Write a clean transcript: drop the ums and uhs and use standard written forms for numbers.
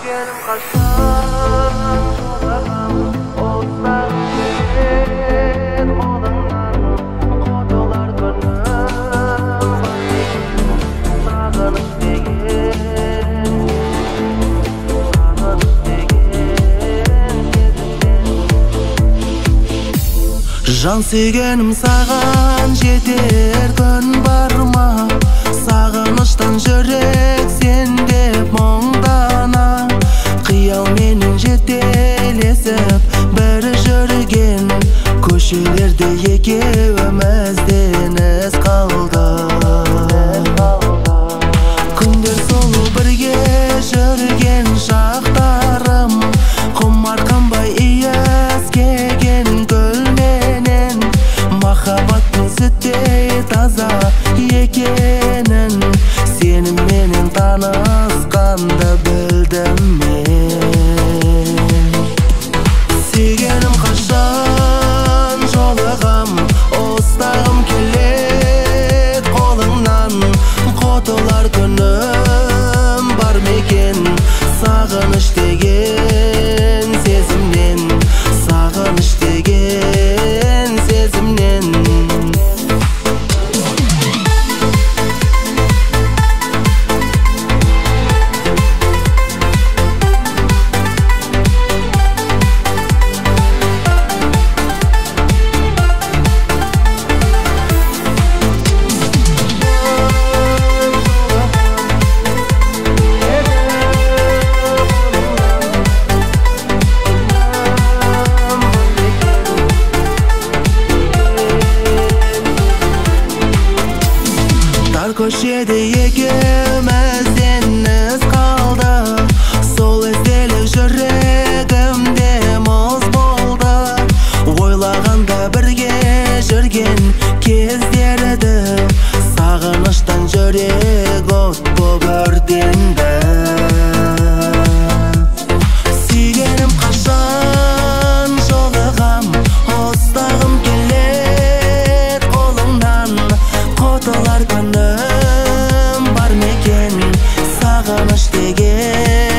Sevgelim kaçan çoğaram Olsam gelir kolundan Kodolar gönlüm Sağınış degen Жан сүйгенім саған жетер күн бар ма? Сағыныштан жүрек сендеп мұңдана Қиял менен жетелесіп бір жүрген Көшелерде екеуімізден із қалды Күндер солу бірге жүрген шақтарым Құмар қанбай иіскеген гүлменен Махаббаттың сүттей таза екенін Сеніменен танысқанды білдім мен Сүйгенім қашан жолығам Ұстағым келет қолыңнан Қотылар күнім бар мекен Сағыныш деген сезімнен Сағыныш деген сезімнен Көшеде екеумізден із қалды Сол ізделік жүрегімде мұз болды Ойлағанда бірге жүрген кездерді Сағыныштан жүрек от боп өртенді Сүйгенім қашан жолығам Ұстағым келет қолыңнан Қотылар күнім бар мекен Сағыныш деген